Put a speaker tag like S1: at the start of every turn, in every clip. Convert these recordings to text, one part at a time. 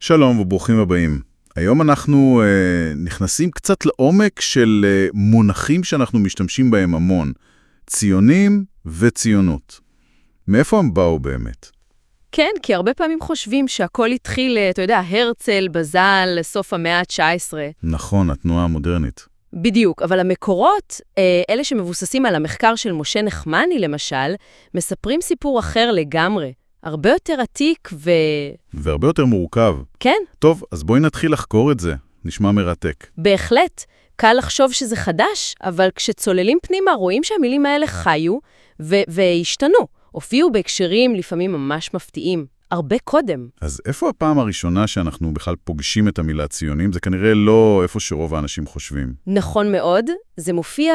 S1: שלום וברוכים הבאים. היום אנחנו נכנסים קצת לעומק של מונחים שאנחנו משתמשים בהם המון. ציונים וציונות. מאיפה הם באו באמת?
S2: כן, כי הרבה פעמים חושבים שהכל התחיל, אתה יודע, הרצל, בזל, לסוף המאה ה-19.
S1: נכון, התנועה המודרנית.
S2: בדיוק, אבל המקורות, אלה שמבוססים על המחקר של משה נחמני למשל, מספרים סיפור אחר לגמרי. הרבה יותר עתיק
S1: והרבה יותר מורכב.
S2: כן.
S1: טוב, אז בואי נתחיל לחקור את זה. נשמע מרתק.
S2: בהחלט. קל לחשוב שזה חדש, אבל כשצוללים פנימה רואים שהמילים האלה חיו והשתנו. הופיעו בהקשרים לפעמים ממש מפתיעים. הרבה קודם.
S1: אז איפה הפעם הראשונה שאנחנו בכלל פוגשים את המילה ציונים? זה כנראה לא איפה שרוב האנשים חושבים.
S2: נכון מאוד. זה מופיע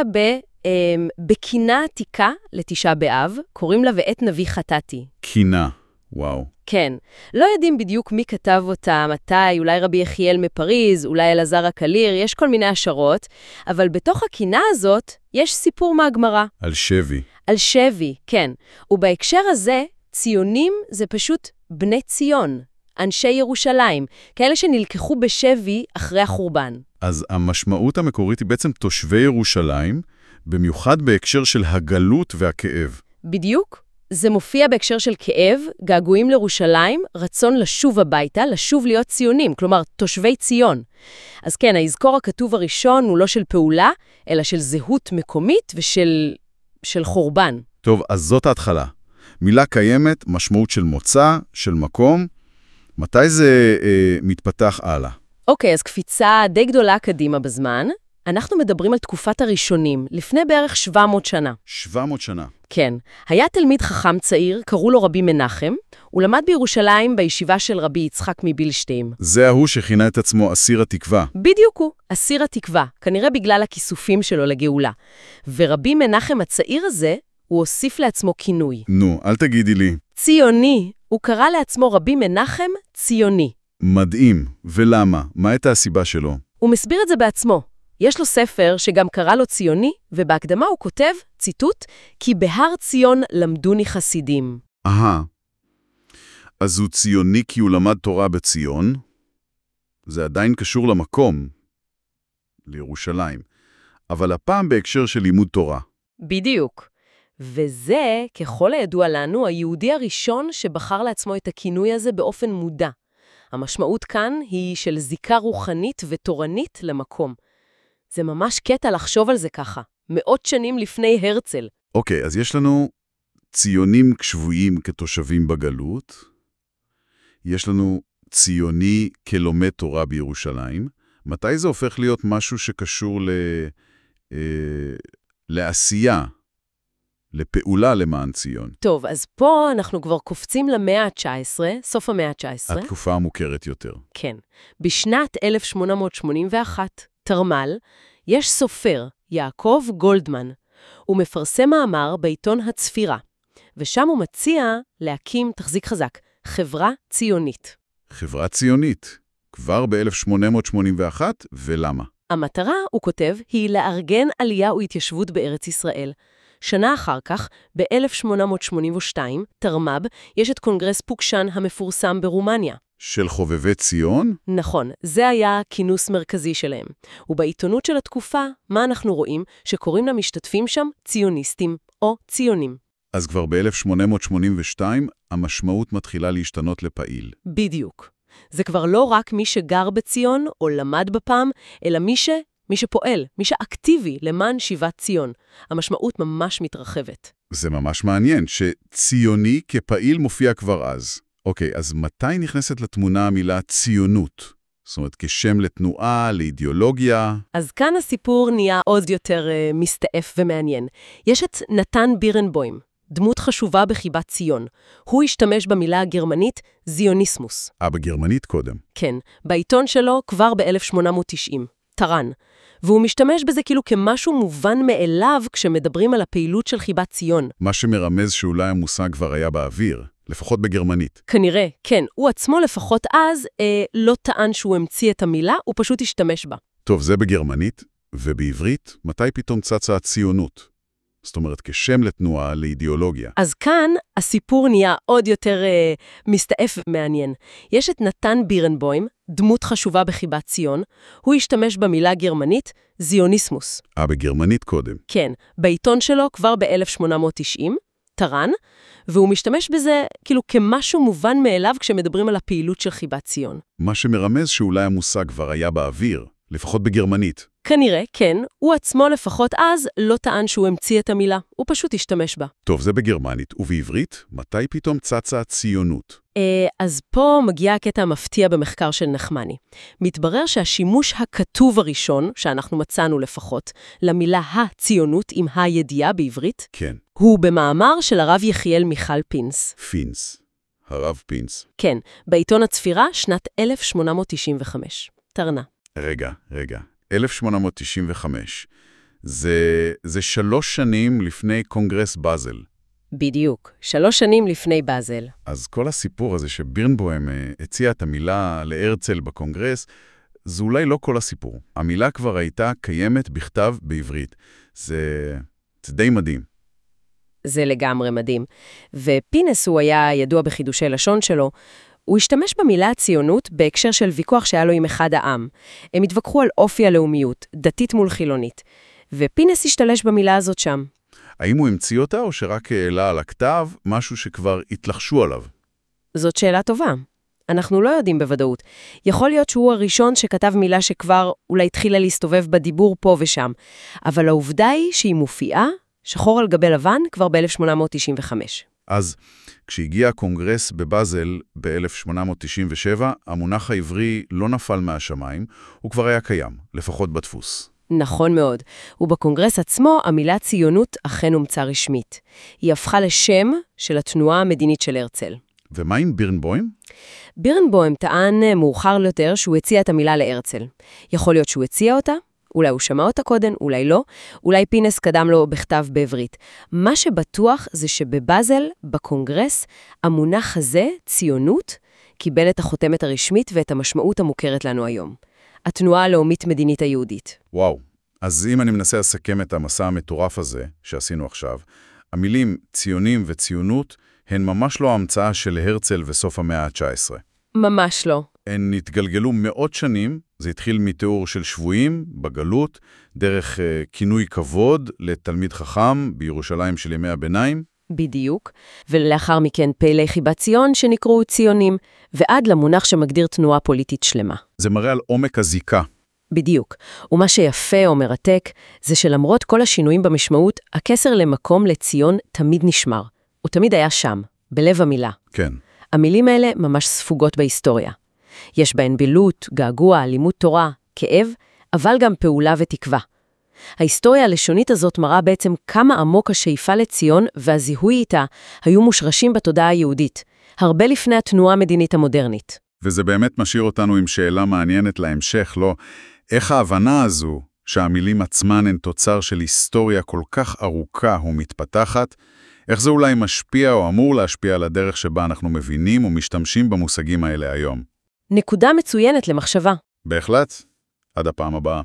S2: בקינה עתיקה לתשעה באב, קוראים לה ועת נביא חטאתי.
S1: קינה, וואו.
S2: כן. לא יודעים בדיוק מי כתב אותה, מתי, אולי רבי יחיאל מפריז, אולי אלעזר הקליר, יש כל מיני השערות, אבל בתוך הקינה הזאת יש סיפור מהגמרא.
S1: על שבי.
S2: על שבי, כן. ובהקשר הזה, ציונים זה פשוט בני ציון, אנשי ירושלים, כאלה שנלקחו בשבי אחרי החורבן.
S1: אז המשמעות המקורית היא בעצם תושבי ירושלים, במיוחד בהקשר של הגלות והכאב.
S2: בדיוק. זה מופיע בהקשר של כאב, געגועים לירושלים, רצון לשוב הביתה, לשוב להיות ציונים, כלומר תושבי ציון. אז כן, האזכור הכתוב הראשון הוא לא של פעולה, אלא של זהות מקומית ושל חורבן.
S1: טוב, אז זאת ההתחלה. מילה קיימת, משמעות של מוצא, של מקום. מתי זה מתפתח הלאה?
S2: אוקיי, אז קפיצה די גדולה קדימה בזמן. אנחנו מדברים על תקופת הראשונים, לפני בערך 700 שנה.
S1: 700 שנה.
S2: כן. היה תלמיד חכם צעיר, קראו לו רבי מנחם. הוא למד בירושלים בישיבה של רבי יצחק מבילשטיין.
S1: זה ההוא שכינה את עצמו אסיר התקווה.
S2: בדיוק הוא, אסיר התקווה, כנראה בגלל הכיסופים שלו לגאולה. ורבי מנחם הצעיר הזה, הוא הוסיף לעצמו כינוי.
S1: נו, אל תגידי לי.
S2: ציוני. הוא קרא לעצמו רבי מנחם ציוני.
S1: מדהים. ולמה? מה הייתה הסיבה שלו?
S2: הוא מסביר את זה בעצמו. יש לו ספר שגם קרא לו ציוני, ובהקדמה הוא כותב, ציטוט, כי בהר ציון למדוני חסידים.
S1: אז הוא ציוני כי הוא למד תורה בציון. זה עדיין קשור למקום, לירושלים. אבל הפעם בהקשר של לימוד תורה.
S2: בדיוק. וזה, ככל הידוע לנו, היהודי הראשון שבחר לעצמו את הכינוי הזה באופן מודע. המשמעות כאן היא של זיקה רוחנית ותורנית למקום. זה ממש קטע לחשוב על זה ככה, מאות שנים לפני הרצל.
S1: אוקיי, אז יש לנו ציונים שבויים כתושבים בגלות, יש לנו ציוני כלומד תורה בירושלים. מתי זה הופך להיות משהו שקשור לעשייה, לפעולה למען ציון?
S2: טוב, אז פה אנחנו כבר קופצים למאה ה-19, סוף המאה ה-19.
S1: התקופה המוכרת יותר.
S2: כן. בשנת 1881, תרמל, יש סופר, יעקב גולדמן. הוא מפרסם מאמר בעיתון הצפירה, ושם הוא מציע להקים, תחזיק חזק, חברה ציונית.
S1: חברה ציונית, כבר ב-1881, ולמה?
S2: המטרה, הוא כותב, היא לארגן עלייה והתיישבות בארץ ישראל. שנה אחר כך, ב-1882, תרמ"ב, יש את קונגרס פוקשן המפורסם ברומניה.
S1: של חובבי ציון?
S2: נכון, זה היה כינוס מרכזי שלהם. ובעיתונות של התקופה, מה אנחנו רואים? שקוראים למשתתפים שם ציוניסטים או ציונים.
S1: אז כבר ב-1882 המשמעות מתחילה להשתנות לפעיל.
S2: בדיוק. זה כבר לא רק מי שגר בציון או למד בפעם, אלא מי שפועל, מי שאקטיבי למען שיבת ציון. המשמעות ממש מתרחבת.
S1: זה ממש מעניין שציוני כפעיל מופיע כבר אז. אוקיי, אז מתי נכנסת לתמונה המילה ציונות? זאת אומרת, כשם לתנועה, לאידיאולוגיה.
S2: אז כאן הסיפור נהיה עוד יותר מסתעף ומעניין. יש את נתן בירנבוים, דמות חשובה בחיבת ציון. הוא השתמש במילה הגרמנית זיוניסמוס.
S1: בגרמנית קודם.
S2: כן, בעיתון שלו כבר ב-1890, טרן. והוא משתמש בזה כאילו כמשהו מובן מאליו כשמדברים על הפעילות של חיבת ציון.
S1: מה שמרמז שאולי המושג כבר היה באוויר. לפחות בגרמנית.
S2: כנראה, כן. הוא עצמו לפחות אז לא טען שהוא המציא את המילה, הוא פשוט השתמש בה.
S1: טוב, זה בגרמנית, ובעברית, מתי פתאום צצה הציונות? זאת אומרת, כשם לתנועה, לאידיאולוגיה.
S2: אז כאן הסיפור נהיה עוד יותר מסתעף ומעניין. יש את נתן בירנבוים, דמות חשובה בחיבת ציון, הוא השתמש במילה גרמנית זיוניסמוס.
S1: בגרמנית קודם.
S2: כן, בעיתון שלו כבר ב-1890, טרן, והוא משתמש בזה כאילו כמשהו מובן מאליו כשמדברים על הפעילות של חיבת ציון.
S1: מה שמרמז שאולי המושג כבר היה באוויר, לפחות בגרמנית.
S2: כנראה, כן, הוא עצמו לפחות אז לא טען שהוא המציא את המילה, הוא פשוט השתמש בה.
S1: טוב, זה בגרמנית. ובעברית, מתי פתאום צצה הציונות?
S2: אז פה מגיע הקטע המפתיע במחקר של נחמני. מתברר שהשימוש הכתוב הראשון, שאנחנו מצאנו לפחות, למילה הציונות עם הידיעה בעברית,
S1: כן.
S2: הוא במאמר של הרב יחיאל מיכל פינס.
S1: פינס. הרב פינס.
S2: כן, בעיתון הצפירה, שנת 1895. טרנה.
S1: רגע. 1895. זה 3 שנים לפני קונגרס באזל.
S2: בדיוק, 3 שנים לפני באזל.
S1: אז כל הסיפור הזה שבירנבוים הציע את המילה להרצל בקונגרס, זה אולי לא כל הסיפור. המילה כבר הייתה קיימת בכתב בעברית. זה די מדהים.
S2: זה לגמרי מדהים. ופינס הוא היה ידוע בחידושי לשון שלו. הוא השתמש במילה הציונות בהקשר של ויכוח שהיה לו עם אחד העם. הם התווכחו על אופי הלאומיות, דתית מול חילונית. ופינס השתלש במילה הזאת שם.
S1: האם הוא המציא אותה או שרק העלה על הכתב משהו שכבר התלחשו עליו?
S2: זאת שאלה טובה. אנחנו לא יודעים בוודאות. יכול להיות שהוא הראשון שכתב מילה שכבר אולי התחילה להסתובב בדיבור פה ושם. אבל העובדה היא שהיא מופיעה, שחור על גבי לבן, כבר ב-1895.
S1: אז כשהגיע הקונגרס בבאזל ב-1897, המונח העברי לא נפל מהשמיים, הוא כבר היה קיים, לפחות בדפוס.
S2: נכון מאוד. ובקונגרס עצמו המילה ציונות אכן הומצאה רשמית. היא הפכה לשם של התנועה המדינית של הרצל.
S1: ומה עם בירנבוים?
S2: בירנבוים טען מאוחר יותר שהוא הציע את המילה להרצל. יכול להיות שהוא הציע אותה, אולי הוא שמע אותה קודם, אולי לא, אולי פינס קדם לו בכתב בעברית. מה שבטוח זה שבבאזל, בקונגרס, המונח הזה, ציונות, קיבל את החותמת הרשמית ואת המשמעות המוכרת לנו היום. התנועה הלאומית מדינית היהודית.
S1: וואו, אז אם אני מנסה לסכם את המסע המטורף הזה שעשינו עכשיו, המילים ציונים וציונות הן ממש לא המצאה של הרצל וסוף המאה ה-19.
S2: ממש לא.
S1: הן התגלגלו מאות שנים, זה התחיל מתיאור של שבויים בגלות, דרך כינוי כבוד לתלמיד חכם בירושלים של ימי הביניים.
S2: בדיוק, ולאחר מכן פעילי חיבת ציון שנקראו ציונים, ועד למונח שמגדיר תנועה פוליטית שלמה.
S1: זה מראה על עומק הזיקה.
S2: בדיוק, ומה שיפה או מרתק זה שלמרות כל השינויים במשמעות, הקשר למקום לציון תמיד נשמר. הוא תמיד היה שם, בלב המילה.
S1: כן.
S2: המילים האלה ממש ספוגות בהיסטוריה. יש בהן בילוי, געגוע, לימוד תורה, כאב, אבל גם פעולה ותקווה. ההיסטוריה הלשונית הזאת מראה בעצם כמה עמוק השאיפה לציון והזיהוי איתה היו מושרשים בתודעה היהודית, הרבה לפני התנועה המדינית המודרנית.
S1: וזה באמת משאיר אותנו עם שאלה מעניינת להמשך, לא? איך ההבנה הזו שהמילים עצמן הן תוצר של היסטוריה כל כך ארוכה ומתפתחת, איך זה אולי משפיע או אמור להשפיע על הדרך שבה אנחנו מבינים ומשתמשים במושגים האלה היום?
S2: נקודה מצוינת למחשבה.
S1: בהחלט. עד הפעם הבאה.